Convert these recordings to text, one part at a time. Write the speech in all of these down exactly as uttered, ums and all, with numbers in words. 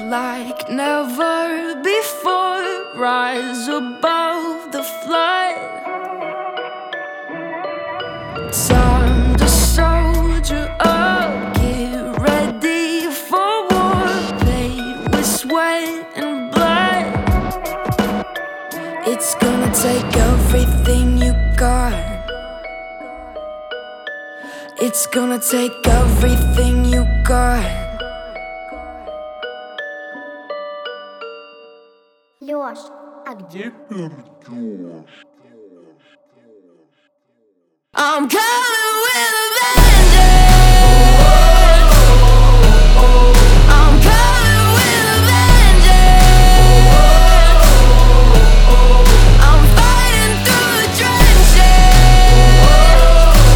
like never before. Rise above the flood. Time to soldier up, get ready for war. Paid with sweat and blood. It's gonna take everything you got. It's gonna take everything you got. Лёш, а где? I'm coming with a vengeance. I'm coming with a vengeance. I'm fighting through the trenches.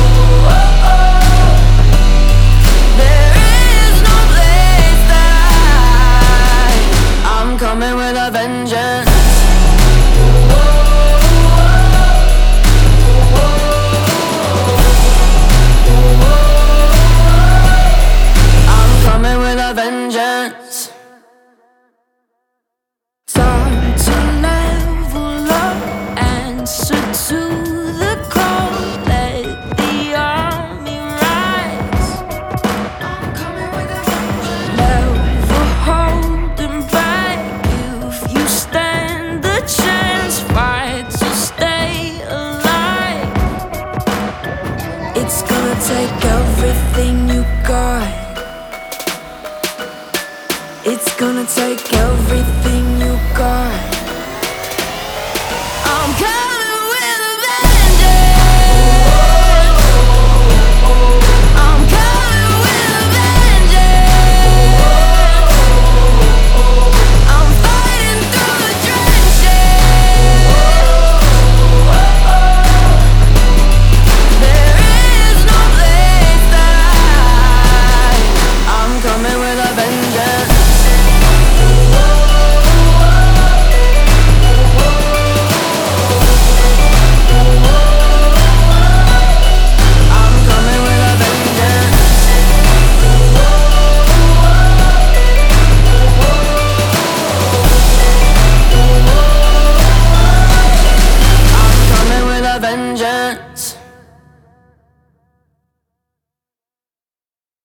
There is no place to hide. I'm coming with a vengeance. Vengeance. Time to level up, answer to the call. Let the army rise. I'm coming with a vengeance. Never holding back. If you stand a chance, fight to stay alive. It's gonna take everything you got. It's gonna take everything you got. I'm coming.